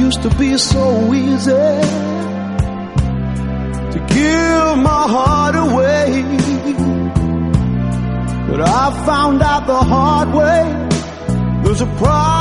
used to be so easy to give my heart away, but I found out the hard way there's a price